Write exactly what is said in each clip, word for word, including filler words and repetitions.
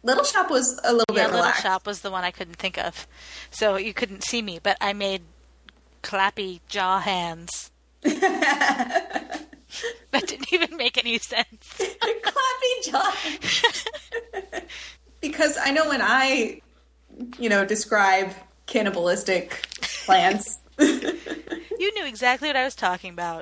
Little Shop was a little yeah, bit relaxed. Little Shop was the one I couldn't think of. So you couldn't see me, but I made clappy jaw hands. That didn't even make any sense. Clappy jaw hands. Because I know when I, you know, describe cannibalistic plants... You knew exactly what I was talking about.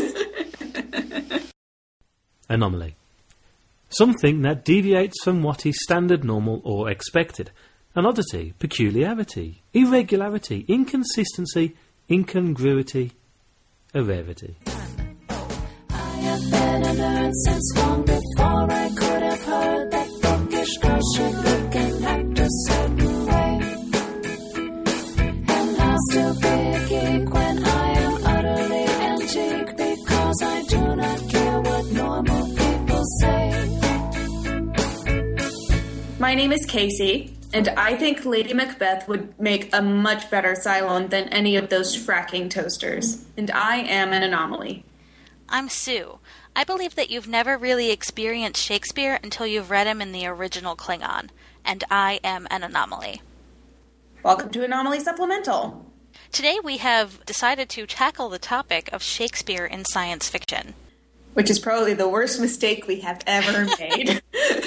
Anomaly. Something that deviates from what is standard, normal, or expected. An oddity, peculiarity, irregularity, inconsistency, incongruity, a rarity. I have been a nerd since long before I could have heard that bookish girl should look and act a certain way. And I'll still be a geek when I am utterly antique, because I do not care what normal people say. My name is Casey, and I think Lady Macbeth would make a much better Cylon than any of those fracking toasters. And I am an anomaly. I'm Sue. I believe that you've never really experienced Shakespeare until you've read him in the original Klingon. And I am an anomaly. Welcome to Anomaly Supplemental. Today we have decided to tackle the topic of Shakespeare in science fiction. Which is probably the worst mistake we have ever made.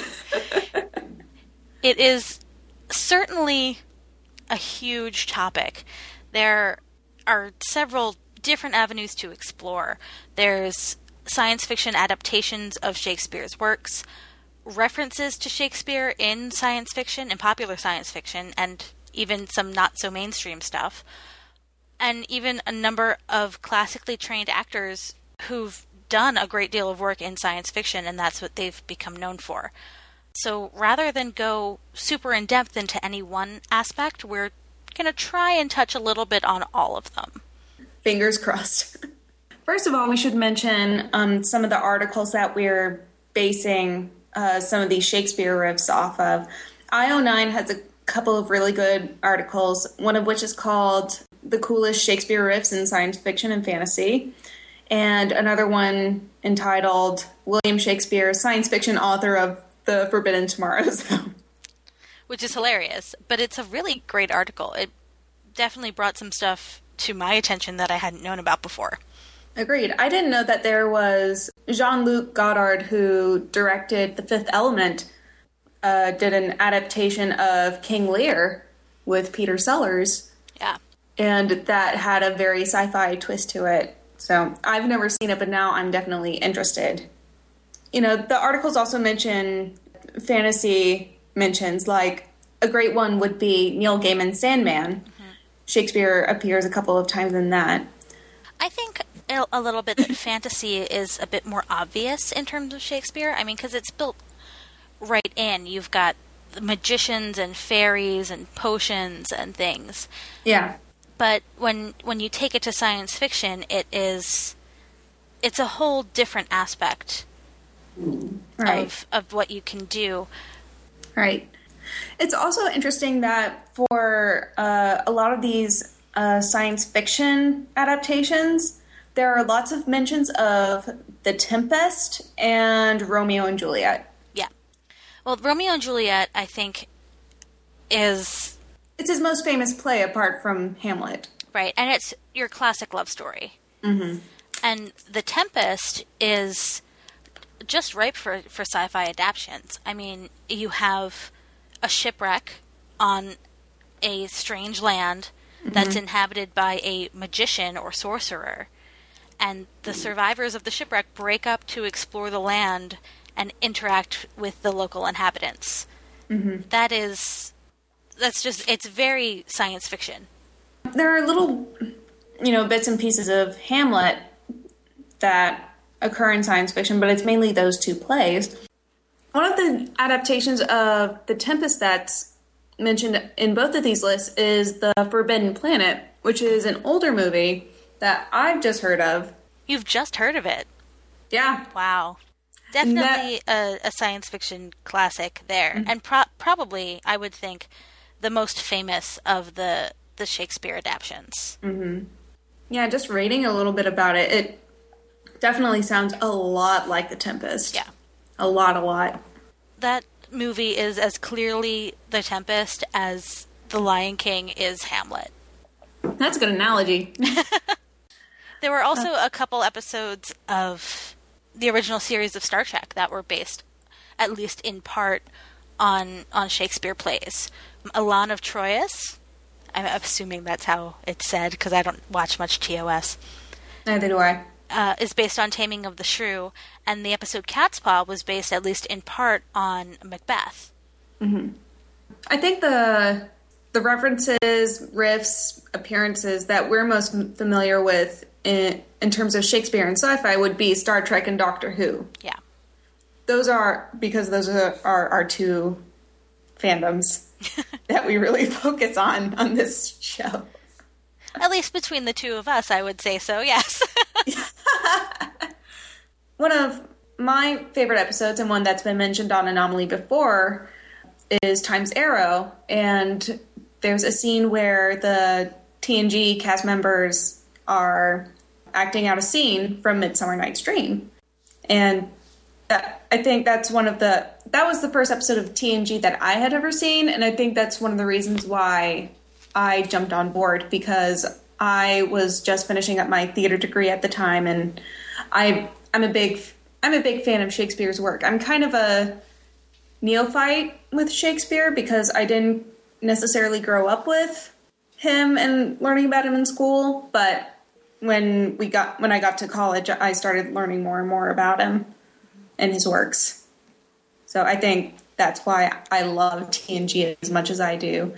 It is certainly a huge topic. There are several different avenues to explore. There's science fiction adaptations of Shakespeare's works, references to Shakespeare in science fiction, in popular science fiction, and even some not-so-mainstream stuff, and even a number of classically trained actors who've done a great deal of work in science fiction, and that's what they've become known for. So rather than go super in-depth into any one aspect, we're going to try and touch a little bit on all of them. Fingers crossed. First of all, we should mention um, some of the articles that we're basing uh, some of these Shakespeare riffs off of. I O nine has a couple of really good articles, one of which is called The Coolest Shakespeare Riffs in Science Fiction and Fantasy, and another one entitled William Shakespeare, Science Fiction Author of The Forbidden Tomorrows. Which is hilarious, but it's a really great article. It definitely brought some stuff to my attention that I hadn't known about before. Agreed. I didn't know that there was Jean-Luc Godard, who directed The Fifth Element, uh, did an adaptation of King Lear with Peter Sellers. Yeah. And that had a very sci-fi twist to it. So I've never seen it, but now I'm definitely interested. You know, the articles also mention fantasy mentions, like a great one would be Neil Gaiman's Sandman. Mm-hmm. Shakespeare appears a couple of times in that. I think a little bit that fantasy is a bit more obvious in terms of Shakespeare. I mean, because it's built right in. You've got magicians and fairies and potions and things. Yeah. But when when you take it to science fiction, it is it's a whole different aspect right. of of what you can do. Right. It's also interesting that for uh, a lot of these uh, science fiction adaptations, there are lots of mentions of The Tempest and Romeo and Juliet. Yeah. Well, Romeo and Juliet, I think, is... It's his most famous play apart from Hamlet. Right, and it's your classic love story. Mm-hmm. And The Tempest is just ripe for, for sci-fi adaptations. I mean, you have a shipwreck on a strange land mm-hmm. that's inhabited by a magician or sorcerer. And the survivors of the shipwreck break up to explore the land and interact with the local inhabitants. Mm-hmm. That is... That's just, it's very science fiction. There are little, you know, bits and pieces of Hamlet that occur in science fiction, but it's mainly those two plays. One of the adaptations of The Tempest that's mentioned in both of these lists is The Forbidden Planet, which is an older movie that I've just heard of. You've just heard of it? Yeah. Wow. Definitely that... a, a science fiction classic there. Mm-hmm. And pro- probably, I would think, the most famous of the the Shakespeare adaptions. Mm-hmm. Yeah, just reading a little bit about it, it definitely sounds a lot like The Tempest. Yeah. A lot, a lot. That movie is as clearly The Tempest as The Lion King is Hamlet. That's a good analogy. There were also a couple episodes of the original series of Star Trek that were based, at least in part, on on Shakespeare plays. Elan of Troyes, I'm assuming that's how it's said because I don't watch much T O S. Neither do I. Uh, is based on Taming of the Shrew, and the episode Cat's Paw was based, at least in part, on Macbeth. Mm-hmm. I think the the references, riffs, appearances that we're most familiar with in, in terms of Shakespeare and sci-fi would be Star Trek and Doctor Who. Yeah. Those are, because those are our, our two fandoms that we really focus on on this show. At least between the two of us, I would say so, yes. One of my favorite episodes, and one that's been mentioned on Anomaly before, is Time's Arrow. And there's a scene where the T N G cast members are acting out a scene from Midsummer Night's Dream. And that, I think that's one of the... That was the first episode of T N G that I had ever seen, and I think that's one of the reasons why I jumped on board, because I was just finishing up my theater degree at the time, and I, I'm a big... I'm a big fan of Shakespeare's work. I'm kind of a neophyte with Shakespeare because I didn't necessarily grow up with him and learning about him in school, but when we got when I got to college, I started learning more and more about him and his works. So I think that's why I love T N G as much as I do.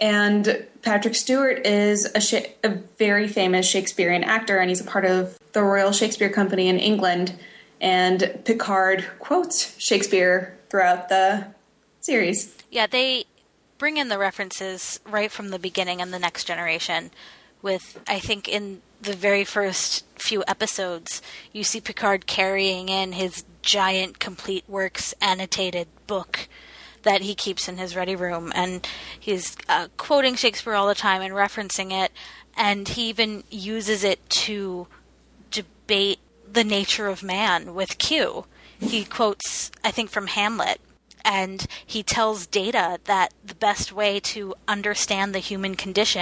And Patrick Stewart is a, sh- a very famous Shakespearean actor, and he's a part of the Royal Shakespeare Company in England. And Picard quotes Shakespeare throughout the series. Yeah, they bring in the references right from the beginning in The Next Generation. With, I think, in the very first few episodes, you see Picard carrying in his giant complete works annotated book that he keeps in his ready room. And he's uh, quoting Shakespeare all the time and referencing it. And he even uses it to debate the nature of man with Q. He quotes, I think, from Hamlet, and he tells Data that the best way to understand the human condition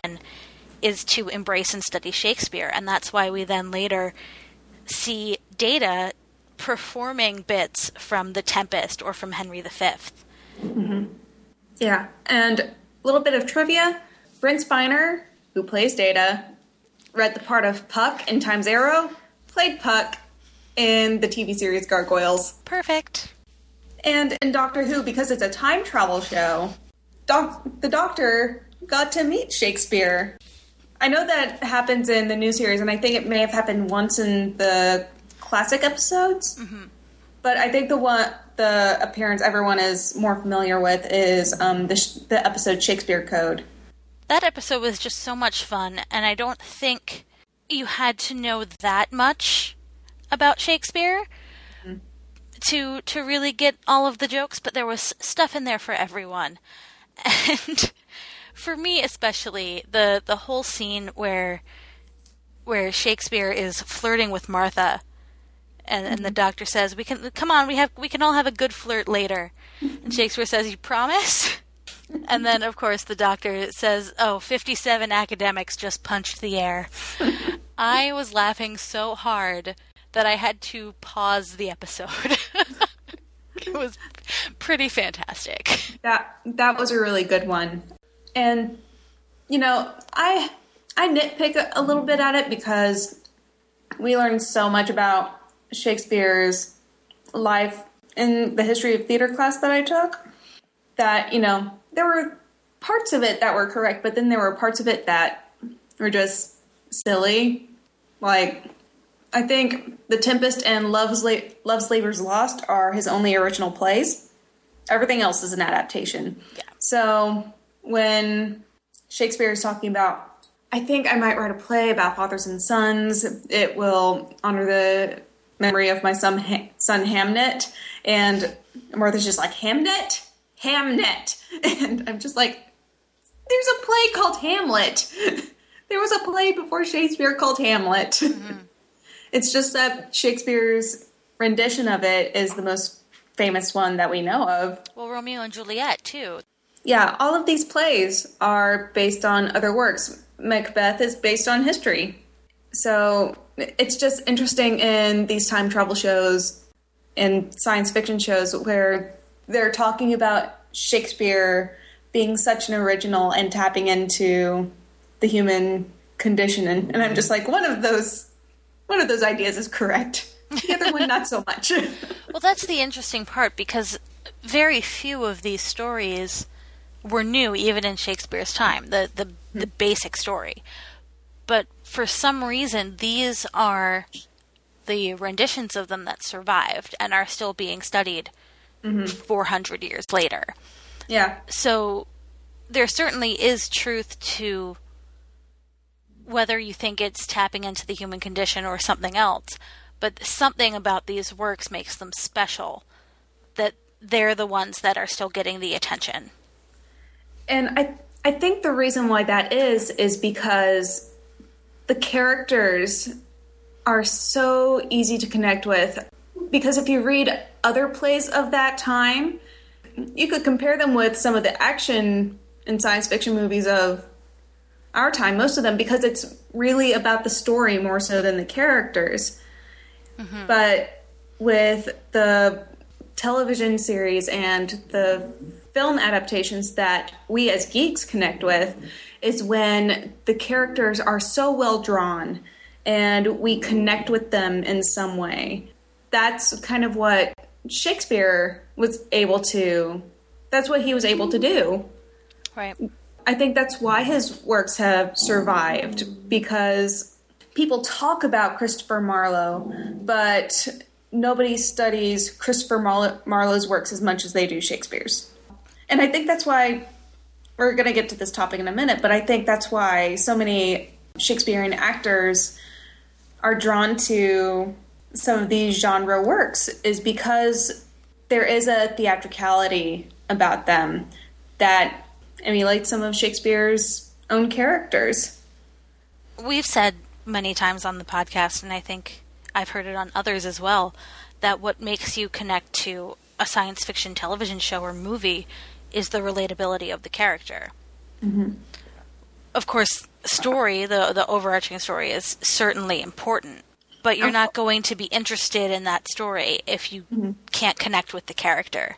is to embrace and study Shakespeare, and that's why we then later see Data performing bits from The Tempest or from Henry the Fifth. Mm-hmm. Yeah, and a little bit of trivia. Brent Spiner, who plays Data, read the part of Puck in Time's Arrow, played Puck in the T V series Gargoyles. Perfect. And in Doctor Who, because it's a time travel show, doc- the Doctor got to meet Shakespeare. I know that happens in the new series, and I think it may have happened once in the classic episodes. Mm-hmm. But I think the one, the appearance everyone is more familiar with is um, the, sh- the episode Shakespeare Code. That episode was just so much fun, and I don't think you had to know that much about Shakespeare mm-hmm. to to really get all of the jokes, but there was stuff in there for everyone. And for me especially, the, the whole scene where where Shakespeare is flirting with Martha, and, mm-hmm. and the doctor says, "We can come on, we have we can all have a good flirt later." And Shakespeare says, "You promise?" And then, of course, the doctor says, "Oh, fifty-seven academics just punched the air." I was laughing so hard that I had to pause the episode. It was pretty fantastic. That that was a really good one. And, you know, I I nitpick a, a little bit at it because we learned so much about Shakespeare's life in the history of theater class that I took that, you know, there were parts of it that were correct, but then there were parts of it that were just silly. Like, I think The Tempest and Love's, La- Love's Labour's Lost are his only original plays. Everything else is an adaptation. Yeah. So when Shakespeare is talking about, I think I might write a play about fathers and sons. It will honor the memory of my son, ha- son Hamnet. And Martha's just like, Hamnet? Hamnet. And I'm just like, there's a play called Hamlet. There was a play before Shakespeare called Hamlet. Mm-hmm. It's just that Shakespeare's rendition of it is the most famous one that we know of. Well, Romeo and Juliet, too. Yeah, all of these plays are based on other works. Macbeth is based on history. So it's just interesting in these time travel shows and science fiction shows where they're talking about Shakespeare being such an original and tapping into the human condition. And, and I'm just like, one of those, one of those ideas is correct. The other one, not so much. Well, that's the interesting part, because very few of these stories were new, even in Shakespeare's time, the, the, the basic story. But for some reason, these are the renditions of them that survived and are still being studied mm-hmm. four hundred years later. Yeah. So there certainly is truth to whether you think it's tapping into the human condition or something else, but something about these works makes them special, that they're the ones that are still getting the attention. And I I think the reason why that is, is because the characters are so easy to connect with. Because if you read other plays of that time, you could compare them with some of the action and science fiction movies of our time, most of them, because it's really about the story more so than the characters. Mm-hmm. But with the television series and the film adaptations that we as geeks connect with is when the characters are so well drawn and we connect with them in some way. That's kind of what Shakespeare was able to, that's what he was able to do. Right. I think that's why his works have survived, because people talk about Christopher Marlowe, but nobody studies Christopher Mar- Marlowe's works as much as they do Shakespeare's. And I think that's why, we're going to get to this topic in a minute, but I think that's why so many Shakespearean actors are drawn to some of these genre works, is because there is a theatricality about them that emulates some of Shakespeare's own characters. We've said many times on the podcast, and I think I've heard it on others as well, that what makes you connect to a science fiction television show or movie is the relatability of the character. Mm-hmm. Of course, story, the the overarching story, is certainly important, but you're not going to be interested in that story if you mm-hmm. can't connect with the character.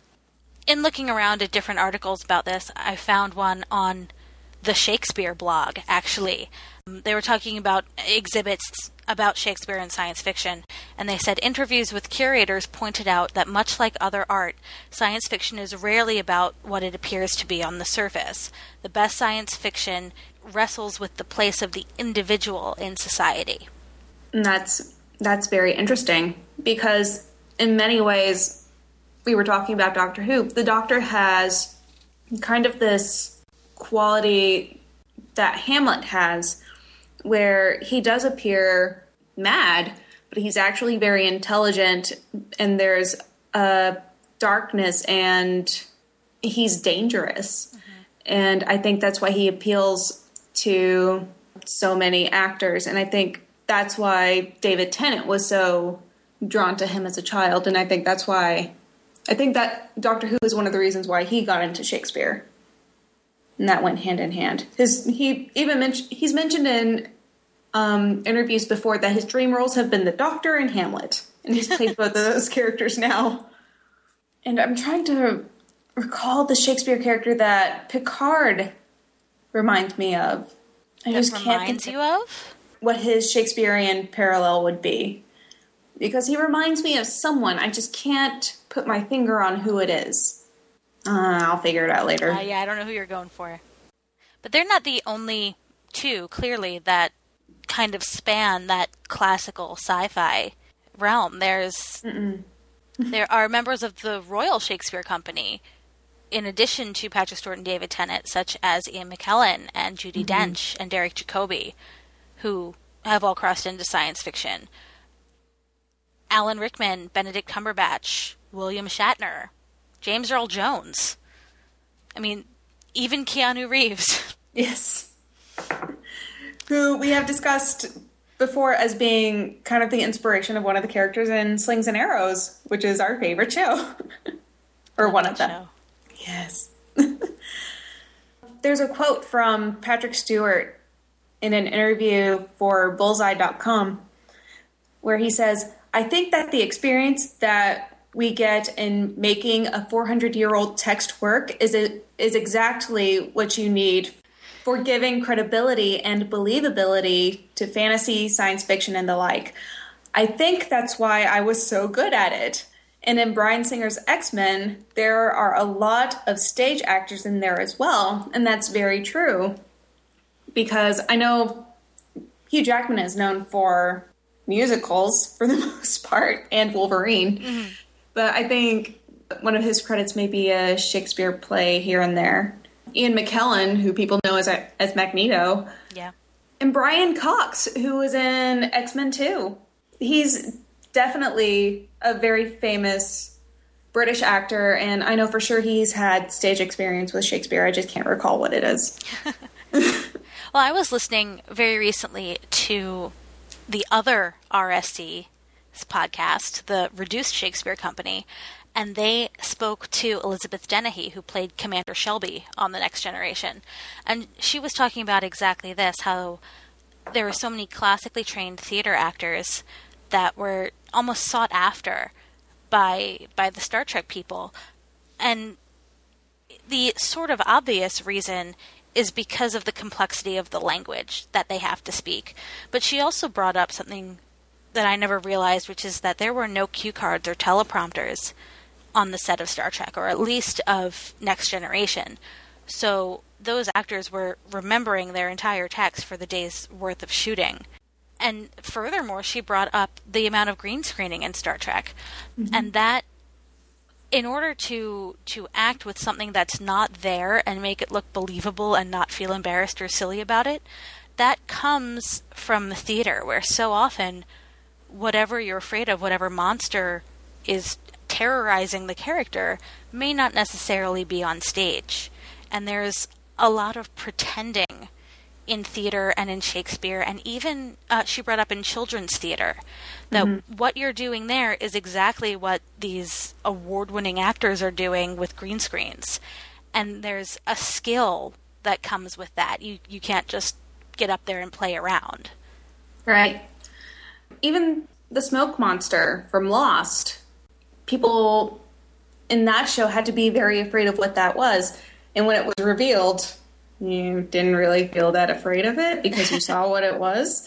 In looking around at different articles about this, I found one on the Shakespeare blog, actually. They were talking about exhibits about Shakespeare and science fiction, and they said interviews with curators pointed out that much like other art, science fiction is rarely about what it appears to be on the surface. The best science fiction wrestles with the place of the individual in society. And that's that's very interesting, because in many ways, we were talking about Doctor Who, the Doctor has kind of this quality that Hamlet has, where he does appear mad, but he's actually very intelligent, and there's a darkness, and he's dangerous. Mm-hmm. And I think that's why he appeals to so many actors, and I think that's why David Tennant was so drawn to him as a child, and I think that's why, I think that Doctor Who is one of the reasons why he got into Shakespeare. And that went hand in hand. His he even mentioned he's mentioned in um, interviews before that his dream roles have been the Doctor and Hamlet, and he's played both of those characters now. And I'm trying to recall the Shakespeare character that Picard reminds me of. I that just can't reminds think you of what his Shakespearean parallel would be, because he reminds me of someone. I just can't put my finger on who it is. Uh, I'll figure it out later. Uh, yeah, I don't know who you're going for. But they're not the only two, clearly, that kind of span that classical sci-fi realm. There's there are members of the Royal Shakespeare Company, in addition to Patrick Stewart and David Tennant, such as Ian McKellen and Judi mm-hmm. Dench and Derek Jacobi, who have all crossed into science fiction. Alan Rickman, Benedict Cumberbatch, William Shatner, James Earl Jones. I mean, even Keanu Reeves. Yes. Who we have discussed before as being kind of the inspiration of one of the characters in Slings and Arrows, which is our favorite show. Or one of them. Show. Yes. There's a quote from Patrick Stewart in an interview for bullseye dot com where he says, "I think that the experience that we get in making a four hundred year old text work is a, is exactly what you need for giving credibility and believability to fantasy, science fiction, and the like. I think that's why I was so good at it. And in Bryan Singer's X-Men, there are a lot of stage actors in there as well, and that's very true. Because I know Hugh Jackman is known for musicals for the most part, and Wolverine. Mm-hmm. But I think one of his credits may be a Shakespeare play here and there. Ian McKellen, who people know as as Magneto. Yeah. And Brian Cox, who was in X-Men two. He's definitely a very famous British actor, and I know for sure he's had stage experience with Shakespeare. I just can't recall what it is. Well, I was listening very recently to the other R S C podcast, the Reduced Shakespeare Company, and they spoke to Elizabeth Dennehy, who played Commander Shelby on The Next Generation. And she was talking about exactly this, how there were so many classically trained theater actors that were almost sought after by by the Star Trek people. And the sort of obvious reason is because of the complexity of the language that they have to speak. But she also brought up something that I never realized, which is that there were no cue cards or teleprompters on the set of Star Trek, or at least of Next Generation. So those actors were remembering their entire text for the day's worth of shooting. And furthermore, she brought up the amount of green screening in Star Trek. Mm-hmm. And that, in order to to act with something that's not there and make it look believable and not feel embarrassed or silly about it, that comes from the theater, where so often whatever you're afraid of, whatever monster is terrorizing the character, may not necessarily be on stage. And there's a lot of pretending in theater and in Shakespeare, and even uh, she brought up in children's theater, that mm-hmm. what you're doing there is exactly what these award-winning actors are doing with green screens. And there's a skill that comes with that. You you can't just get up there and play around. Right. Even the smoke monster from Lost, people in that show had to be very afraid of what that was. And when it was revealed, you didn't really feel that afraid of it because you saw what it was.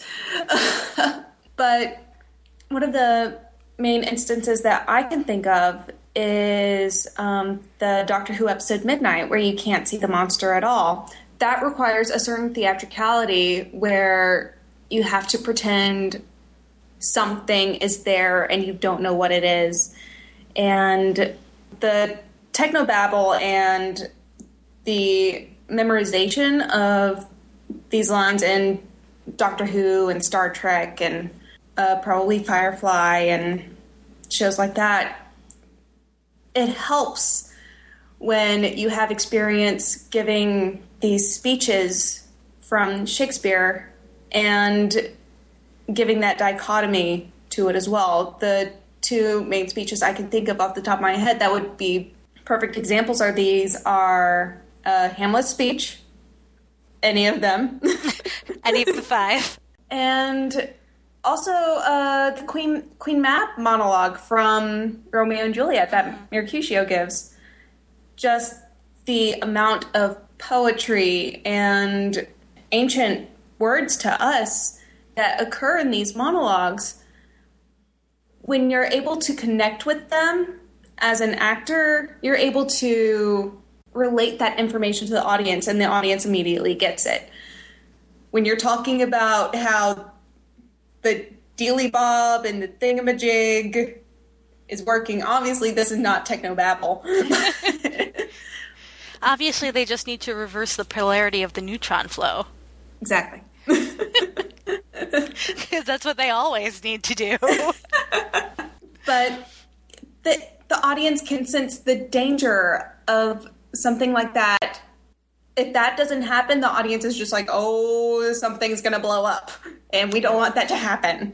But one of the main instances that I can think of is um, the Doctor Who episode Midnight, where you can't see the monster at all. That requires a certain theatricality where you have to pretend something is there and you don't know what it is. And the technobabble and the memorization of these lines in Doctor Who and Star Trek and uh, probably Firefly and shows like that, it helps when you have experience giving these speeches from Shakespeare and giving that dichotomy to it as well. The two main speeches I can think of off the top of my head that would be perfect examples are these are uh, Hamlet's speech, any of them. Any of the five. And also uh, the Queen Queen Mab monologue from Romeo and Juliet that Mercutio gives. Just the amount of poetry and ancient words to us that occur in these monologues. When you're able to connect with them as an actor, you're able to relate that information to the audience, and the audience immediately gets it. When you're talking about how the dealy bob and the thingamajig is working, obviously this is not technobabble. Obviously they just need to reverse the polarity of the neutron flow. Exactly. Because that's what they always need to do. But the the audience can sense the danger of something like that. If that doesn't happen, the audience is just like, oh, something's going to blow up. and we don't want that to happen.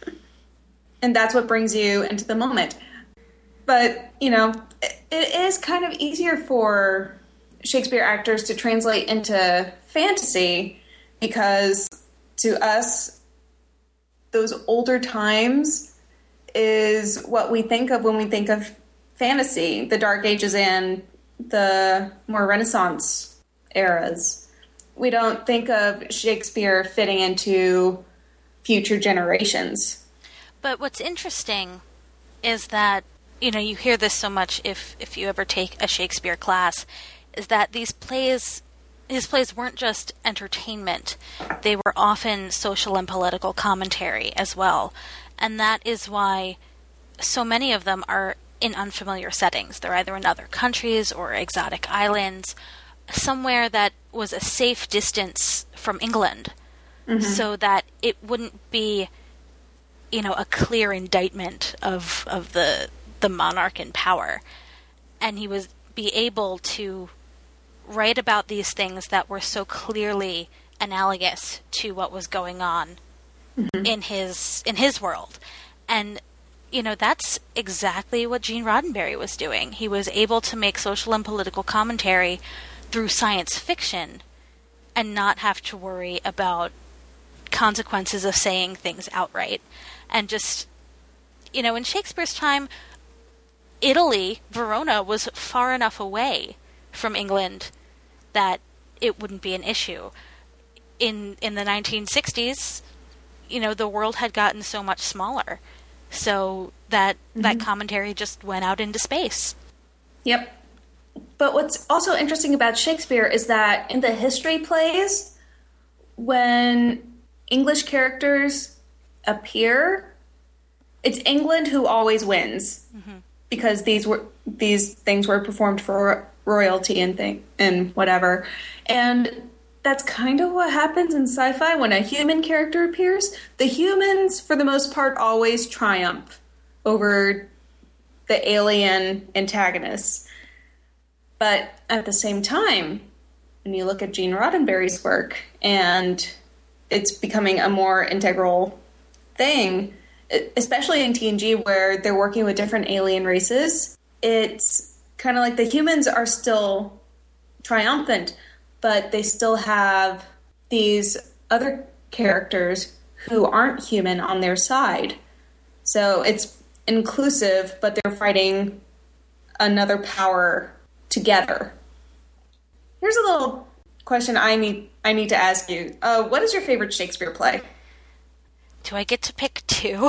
And that's what brings you into the moment. But, you know, it, it is kind of easier for Shakespeare actors to translate into fantasy because to us, those older times is what we think of when we think of fantasy, the Dark Ages and the more Renaissance eras. We don't think of Shakespeare fitting into future generations. But what's interesting is that, you know, you hear this so much if, if you ever take a Shakespeare class, is that these plays, his plays weren't just entertainment. They were often social and political commentary as well. And that is why so many of them are in unfamiliar settings. They're either in other countries or exotic islands, somewhere that was a safe distance from England, mm-hmm. so that it wouldn't be, you know, a clear indictment of of the the monarch in power. And he was be able to write about these things that were so clearly analogous to what was going on mm-hmm. in his in his world. And you know, that's exactly what Gene Roddenberry was doing. He was able to make social and political commentary through science fiction and not have to worry about consequences of saying things outright. And just, you know, in Shakespeare's time, Italy, Verona, was far enough away from England that it wouldn't be an issue. In in the nineteen sixties, you know, the world had gotten so much smaller, so that mm-hmm. that commentary just went out into space. Yep. But what's also interesting about Shakespeare is that in the history plays, when English characters appear, it's England who always wins mm-hmm. because these were these things were performed for royalty and thing and whatever. And that's kind of what happens in sci-fi when a human character appears. The humans, for the most part, always triumph over the alien antagonists. But at the same time, when you look at Gene Roddenberry's work, and it's becoming a more integral thing, especially in T N G where they're working with different alien races, it's kind of like the humans are still triumphant, but they still have these other characters who aren't human on their side. So it's inclusive, but they're fighting another power together. Here's a little question I need I need to ask you. Uh, what is your favorite Shakespeare play? Do I get to pick two?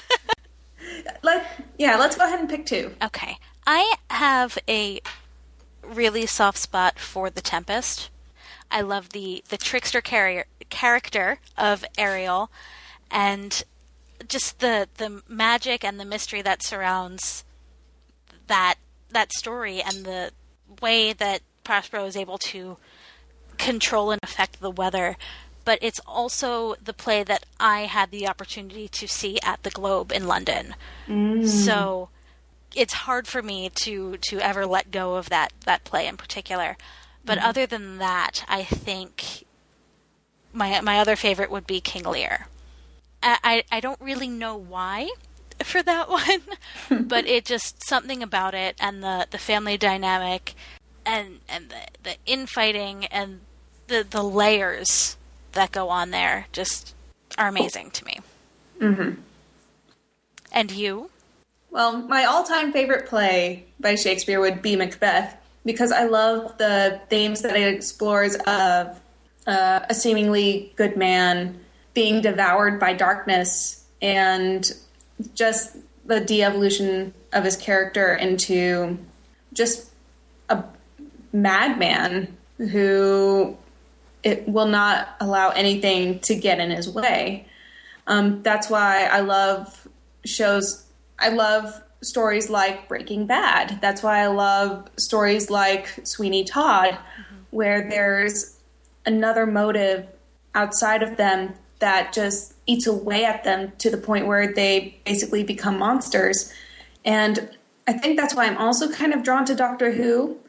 Let, yeah, let's go ahead and pick two. Okay. I have a really soft spot for The Tempest. I love the, the trickster carrier, character of Ariel, and just the the magic and the mystery that surrounds that that story, and the way that Prospero is able to control and affect the weather. But it's also the play that I had the opportunity to see at the Globe in London. Mm. So it's hard for me to, to ever let go of that, that play in particular. But mm. other than that, I think my my other favorite would be King Lear. I, I, I don't really know why for that one, but it just, something about it, and the, the family dynamic, and and the, the infighting, and the, the layers that go on there just are amazing to me. Mm-hmm. And you? Well, my all-time favorite play by Shakespeare would be Macbeth, because I love the themes that it explores of uh, a seemingly good man being devoured by darkness, and just the de-evolution of his character into just a madman who it will not allow anything to get in his way. Um, that's why I love shows. I love stories like Breaking Bad. That's why I love stories like Sweeney Todd, mm-hmm. where there's another motive outside of them that just eats away at them to the point where they basically become monsters. And I think that's why I'm also kind of drawn to Doctor Who,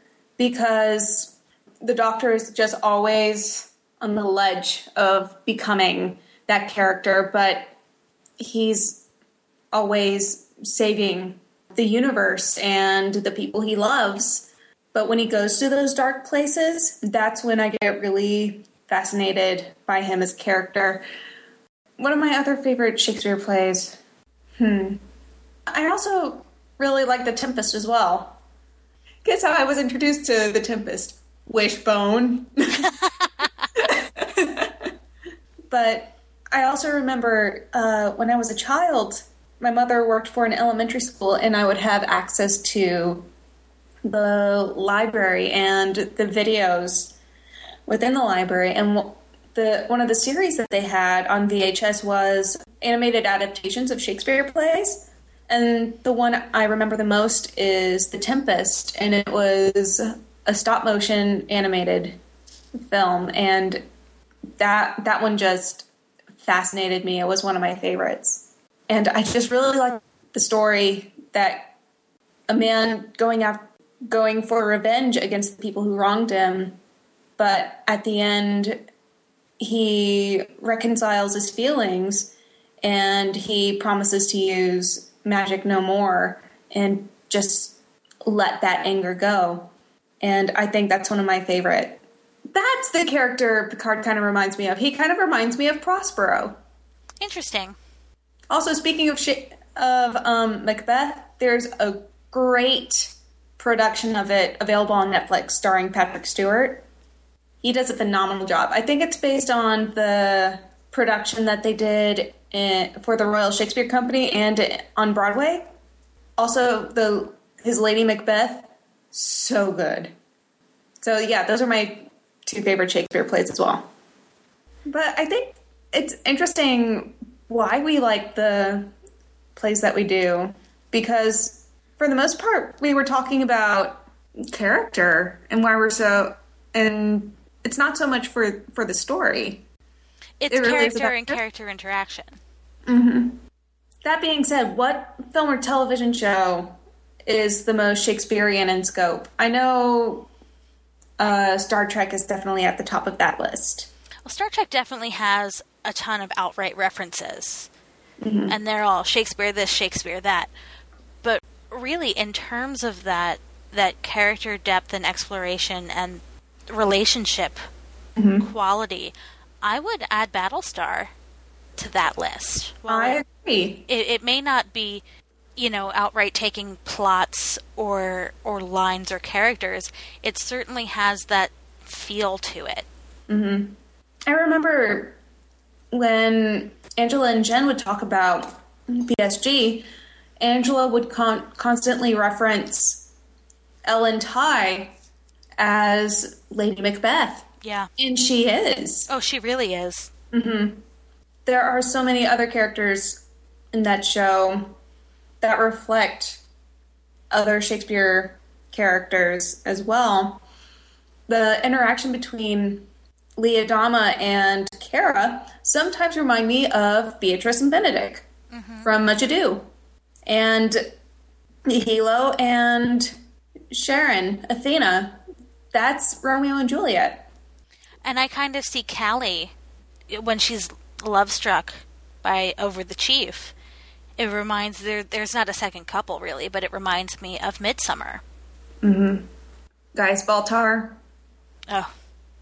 because the Doctor is just always on the ledge of becoming that character, but he's always saving the universe and the people he loves. But when he goes to those dark places, that's when I get really fascinated by him as a character. One of my other favorite Shakespeare plays. Hmm. I also really like The Tempest as well. Guess how I was introduced to The Tempest? Wishbone. But I also remember uh, when I was a child, my mother worked for an elementary school, and I would have access to the library and the videos within the library. And the one of the series that they had on V H S was animated adaptations of Shakespeare plays. And the one I remember the most is The Tempest, and it was a stop-motion animated film, and that that one just fascinated me. It was one of my favorites. And I just really like the story that a man going after, going for revenge against the people who wronged him, but at the end, he reconciles his feelings, and he promises to use magic no more and just let that anger go. And I think that's one of my favorite. That's the character Picard kind of reminds me of. He kind of reminds me of Prospero. Interesting. Also, speaking of sh- of um, Macbeth, there's a great production of it available on Netflix starring Patrick Stewart. He does a phenomenal job. I think it's based on the production that they did in, for the Royal Shakespeare Company and on Broadway. Also, the his Lady Macbeth, so good. So yeah, those are my two favorite Shakespeare plays as well. But I think it's interesting why we like the plays that we do, because for the most part, we were talking about character and why we're so, and it's not so much for, for the story. It's it really character and character interaction. Mm-hmm. That being said, what film or television show is the most Shakespearean in scope? I know uh, Star Trek is definitely at the top of that list. Well, Star Trek definitely has a ton of outright references. Mm-hmm. And they're all Shakespeare this, Shakespeare that. But really, in terms of that that character depth and exploration and relationship mm-hmm. quality, I would add Battlestar to that list. Well, I agree. It, it may not be, you know, outright taking plots or or lines or characters. It certainly has that feel to it. Mm-hmm. I remember when Angela and Jen would talk about B S G, Angela would con- constantly reference Ellen Tighe as Lady Macbeth. Yeah. And she is. Oh, she really is. Mm-hmm. There are so many other characters in that show that reflect other Shakespeare characters as well. The interaction between Leodama and Kara sometimes remind me of Beatrice and Benedict mm-hmm. from Much Ado. And Hilo and Sharon, Athena, that's Romeo and Juliet. And I kind of see Callie when she's love struck by Over the Chief. It reminds there there's not a second couple really, but it reminds me of Midsummer. Mm-hmm. Gaius Baltar. Oh.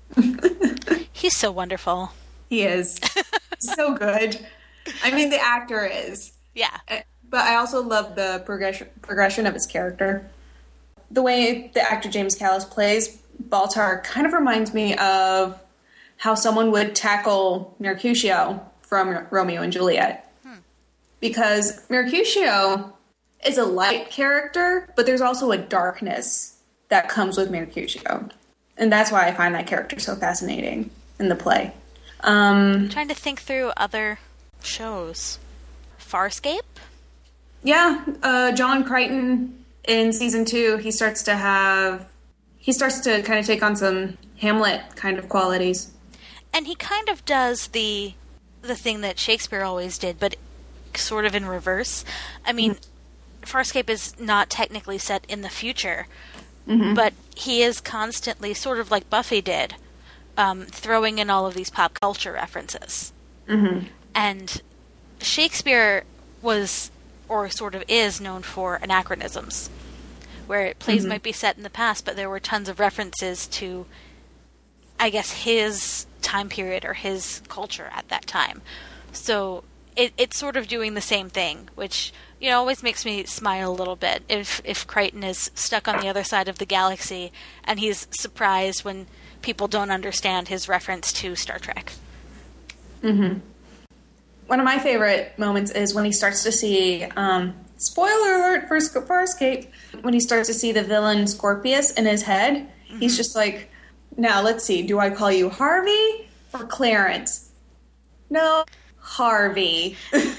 He's so wonderful. He is. So good. I mean, the actor is. Yeah. But I also love the progression progression of his character. The way the actor James Callis plays Baltar kind of reminds me of how someone would tackle Mercutio from Romeo and Juliet. Hmm. Because Mercutio is a light character, but there's also a darkness that comes with Mercutio. And that's why I find that character so fascinating in the play. Um, I'm trying to think through other shows. Farscape? Yeah, uh, John Crichton in season two, he starts to have, he starts to kind of take on some Hamlet kind of qualities. And he kind of does the the thing that Shakespeare always did, but sort of in reverse. I mean, mm-hmm. Farscape is not technically set in the future, mm-hmm. but he is constantly, sort of like Buffy did, um, throwing in all of these pop culture references. Mm-hmm. And Shakespeare was, or sort of is, known for anachronisms, where plays mm-hmm. might be set in the past, but there were tons of references to, I guess, his time period or his culture at that time. So it, it's sort of doing the same thing, which, you know, always makes me smile a little bit if, if Crichton is stuck on the other side of the galaxy and he's surprised when people don't understand his reference to Star Trek. Mm-hmm. One of my favorite moments is when he starts to see, um, spoiler alert for Farscape, when he starts to see the villain Scorpius in his head. Mm-hmm. He's just like, now let's see, do I call you Harvey or Clarence? No, Harvey.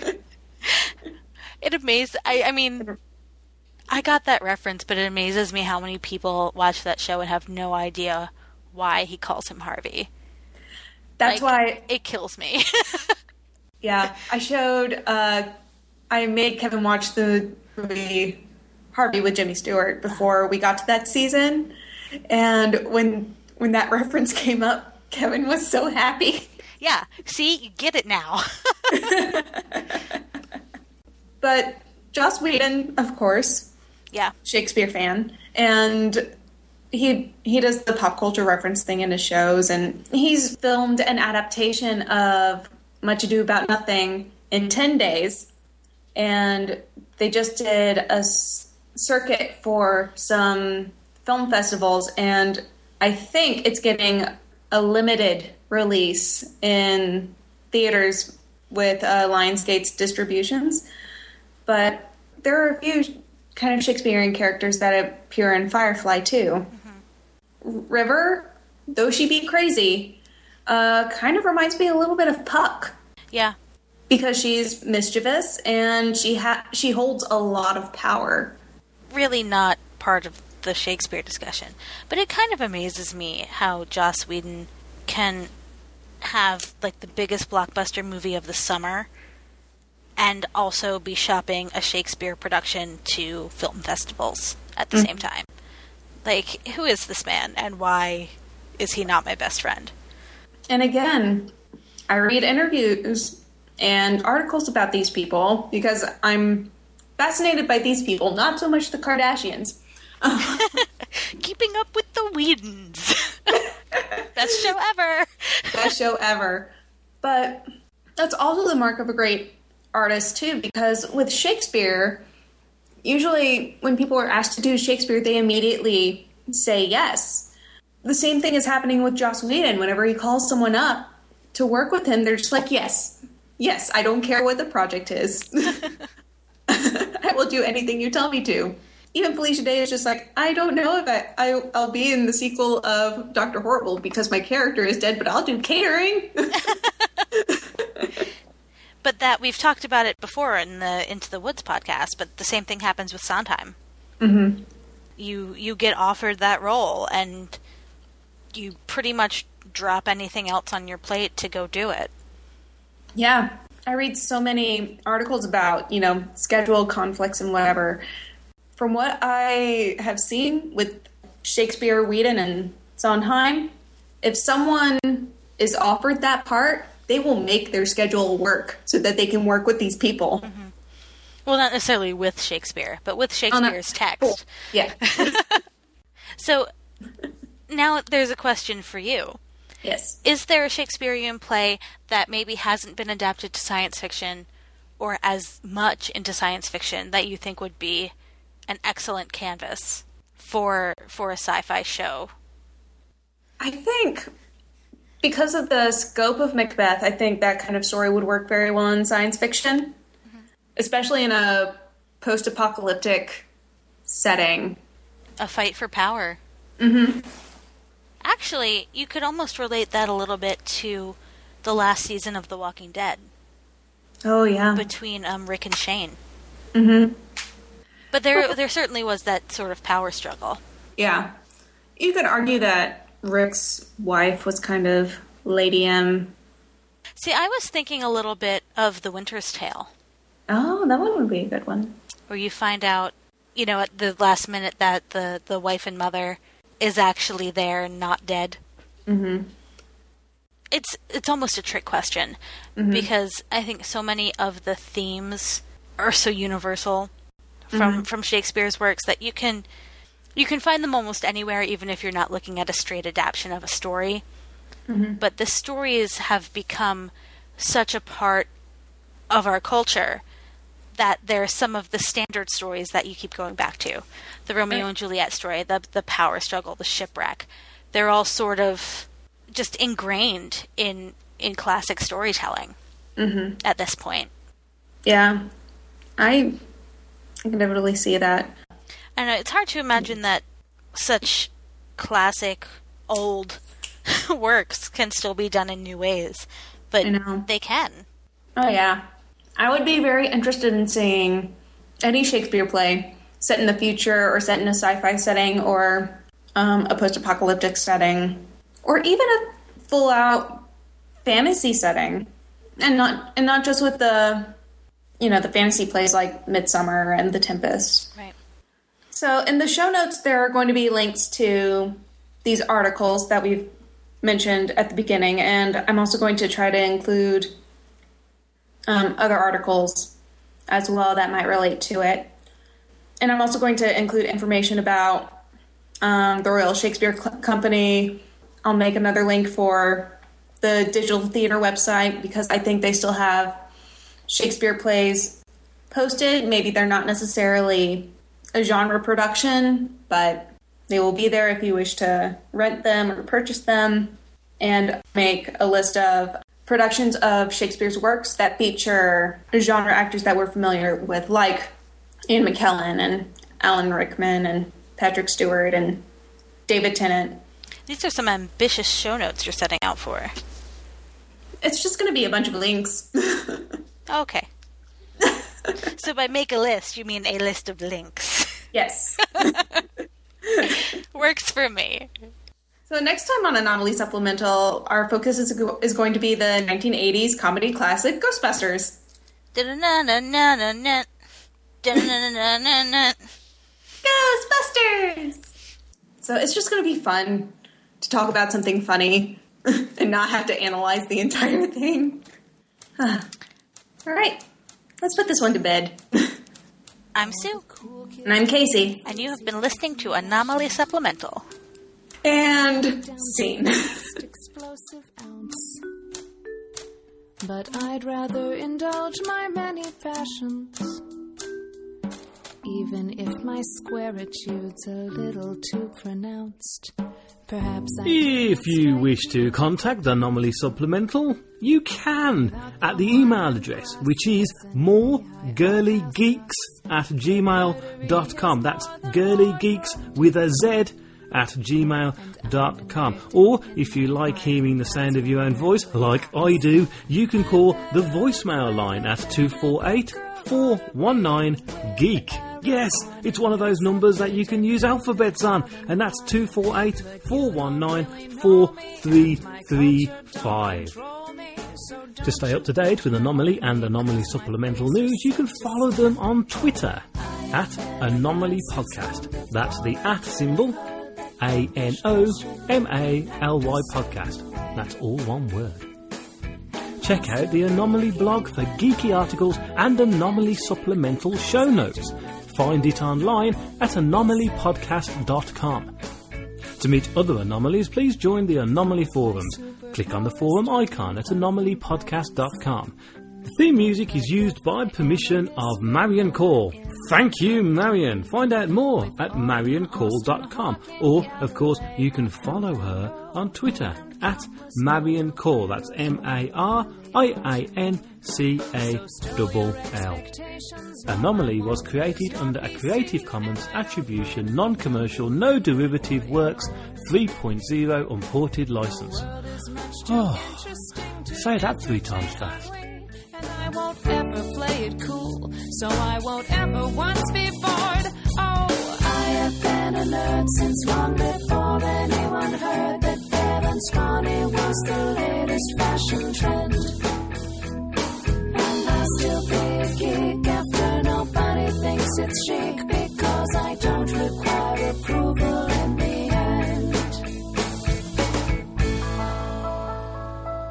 It amazes, I, I mean, I got that reference, but it amazes me how many people watch that show and have no idea why he calls him Harvey. That's like, why... It kills me. Yeah, I showed, uh, I made Kevin watch the movie Harvey with Jimmy Stewart before we got to that season, and when when that reference came up, Kevin was so happy. Yeah, see, you get it now. But Joss Whedon, of course, yeah, Shakespeare fan, and he he does the pop culture reference thing in his shows, and he's filmed an adaptation of Much Ado About Nothing in ten days, and they just did a s- circuit for some film festivals, and I think it's getting a limited release in theaters with uh, Lionsgate's distributions. But there are a few kind of Shakespearean characters that appear in Firefly, too. Mm-hmm. River, though she be crazy, uh, kind of reminds me a little bit of Puck. Yeah. Because she's mischievous and she ha- she holds a lot of power. Really not part of the Shakespeare discussion. But it kind of amazes me how Joss Whedon can have like the biggest blockbuster movie of the summer and also be shopping a Shakespeare production to film festivals at the mm-hmm. same time. Like, who is this man and why is he not my best friend? And again, I read interviews and articles about these people because I'm fascinated by these people, not so much the Kardashians. Keeping up with the Whedons. Best show ever. Best show ever. But that's also the mark of a great artist, too, because with Shakespeare, usually when people are asked to do Shakespeare, they immediately say yes. The same thing is happening with Joss Whedon. Whenever he calls someone up to work with him, they're just like, yes, yes, I don't care what the project is. I will do anything you tell me to. Even Felicia Day is just like, I don't know if I, I, I'll be in the sequel of Doctor Horrible because my character is dead, but I'll do catering. But that, we've talked about it before in the Into the Woods podcast, but the same thing happens with Sondheim. Mm-hmm. You, you get offered that role, and you pretty much drop anything else on your plate to go do it. Yeah. I read so many articles about, you know, schedule conflicts and whatever. From what I have seen with Shakespeare, Whedon, and Sondheim, if someone is offered that part, they will make their schedule work so that they can work with these people. Mm-hmm. Well, not necessarily with Shakespeare, but with Shakespeare's oh, no. text. Cool. Yeah. So now there's a question for you. Yes. Is there a Shakespearean play that maybe hasn't been adapted to science fiction or as much into science fiction that you think would be an excellent canvas for for a sci-fi show? I think because of the scope of Macbeth, I think that kind of story would work very well in science fiction, mm-hmm. especially in a post-apocalyptic setting. A fight for power. Mm-hmm. Actually, you could almost relate that a little bit to the last season of The Walking Dead. Oh, yeah. Between um, Rick and Shane. Mm-hmm. But there there certainly was that sort of power struggle. Yeah. You could argue that Rick's wife was kind of Lady M. See, I was thinking a little bit of The Winter's Tale. Oh, that one would be a good one. Where you find out, you know, at the last minute that the, the wife and mother is actually there and not dead. Mm-hmm. it's it's almost a trick question, mm-hmm. because I think so many of the themes are so universal from mm-hmm. from Shakespeare's works that you can you can find them almost anywhere, even if you're not looking at a straight adaptation of a story. Mm-hmm. But the stories have become such a part of our culture that they're some of the standard stories that you keep going back to. The Romeo and Juliet story, the the power struggle, the shipwreck. They're all sort of just ingrained in, in classic storytelling mm-hmm. at this point. Yeah. I, I can definitely see that. I know, it's hard to imagine that such classic, old works can still be done in new ways. But I know. They can. Oh, yeah. I would be very interested in seeing any Shakespeare play set in the future or set in a sci-fi setting or um, a post-apocalyptic setting or even a full-out fantasy setting. And not and not just with the, you know, the fantasy plays like Midsummer and The Tempest. Right. So in the show notes, there are going to be links to these articles that we've mentioned at the beginning, and I'm also going to try to include um, other articles as well that might relate to it. And I'm also going to include information about um, the Royal Shakespeare Cl- Company. I'll make another link for the Digital Theater website because I think they still have Shakespeare plays posted. Maybe they're not necessarily a genre production, but they will be there if you wish to rent them or purchase them, and make a list of productions of Shakespeare's works that feature genre actors that we're familiar with, like Ian McKellen and Alan Rickman and Patrick Stewart and David Tennant. These are some ambitious show notes you're setting out for. It's just going to be a bunch of links. Okay. So by make a list, you mean a list of links. Yes. Works for me. So next time on Anomaly Supplemental, our focus is is going to be the nineteen eighties comedy classic Ghostbusters. Da-na-na-na-na-na. Da-na-na-na-na-na. Ghostbusters! So it's just going to be fun to talk about something funny and not have to analyze the entire thing. All right, let's put this one to bed. I'm Sue. And I'm Casey. And you have been listening to Anomaly Supplemental. And scene. Explosive ounce. But I'd rather indulge my many passions, even if my squaritude's a little too pronounced. Perhaps I If you wish to contact the Anomaly Supplemental, you can at the email address, which is moregirlygeeks at gmail dot com. That's girlygeeks with a Z at gmail dot com. Or if you like hearing the sound of your own voice, like I do, you can call the voicemail line at two four eight, four one nine, geek. Yes, it's one of those numbers that you can use alphabets on, and that's two four eight, four one nine, four three three five. To stay up to date with Anomaly and Anomaly Supplemental news, you can follow them on Twitter at Anomaly Podcast. That's the at symbol, A N O M A L Y Podcast. That's all one word. Check out the Anomaly blog for geeky articles and Anomaly Supplemental show notes. Find it online at anomaly podcast dot com. To meet other anomalies, please join the Anomaly forums. Click on the forum icon at anomaly podcast dot com. The theme music is used by permission of Marion Call. Thank you, Marion. Find out more at marion call dot com. Or, of course, you can follow her on Twitter at Marion Call. That's M A R I A N C A L L. Anomaly was created under a Creative Commons Attribution Non-Commercial No Derivative Works three point oh Unported license. Oh, say that three times fast. I won't ever play it cool, so I won't ever once be bored. Oh, I have been a nerd since long before anyone heard that fair and scrawny was the latest fashion trend. And I'll still be a geek after nobody thinks it's chic, because I don't require approval in the end.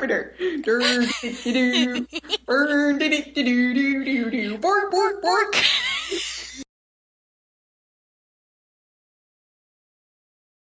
Carpenter. Burn, diddy, doo, burn, diddy, doo, doo, doo, doo, bork, bork, bork.